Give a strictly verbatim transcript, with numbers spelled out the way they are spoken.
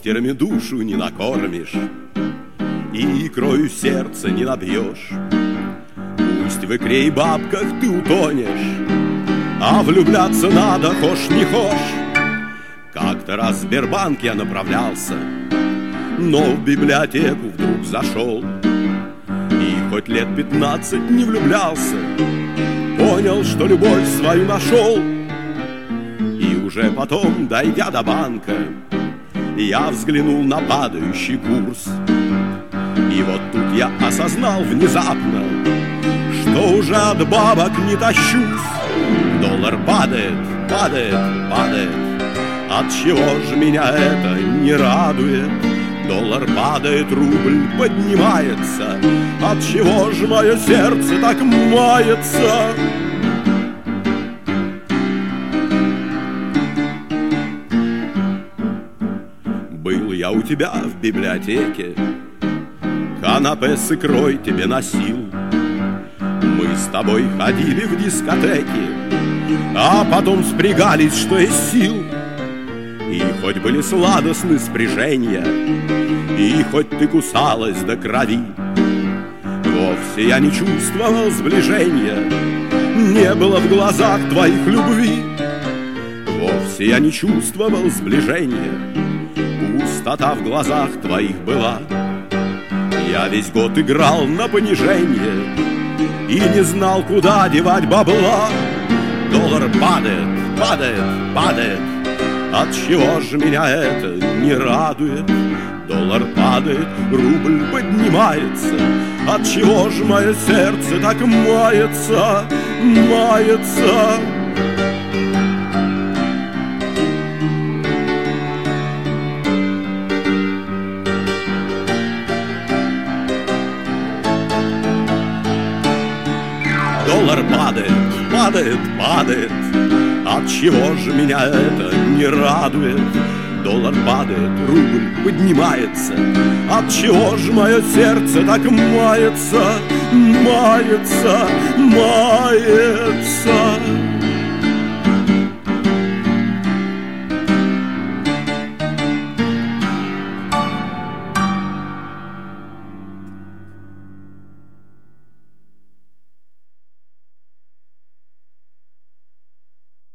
тостерами душу не накормишь и икрою сердце не набьешь. Пусть в икре и бабках ты утонешь, а влюбляться надо, хошь не хошь. Как-то раз в Сбербанк я направлялся, но в библиотеку вдруг зашел. И хоть лет пятнадцать не влюблялся, понял, что любовь свою нашел. И уже потом, дойдя до банка, я взглянул на падающий курс. И вот тут я осознал внезапно, что уже от бабок не тащусь. Доллар падает, падает, падает. Отчего ж меня это не радует? Доллар падает, рубль поднимается. Отчего ж мое сердце так мается? Был я у тебя в библиотеке, канапе с икрой тебе носил. Мы с тобой ходили в дискотеки, а потом спрягались, что есть сил. И хоть были сладостны спряжения, и хоть ты кусалась до крови, вовсе я не чувствовал сближения, не было в глазах твоих любви. Вовсе я не чувствовал сближения, пустота в глазах твоих была. Я весь год играл на понижение и не знал, куда девать бабла. Доллар падает, падает, падает. Отчего же меня это не радует? Доллар падает, рубль поднимается. Отчего же мое сердце так мается, мается? Доллар падает, падает, падает. Отчего же меня это не радует? Доллар падает, рубль поднимается. Отчего же мое сердце так мается, мается, мается?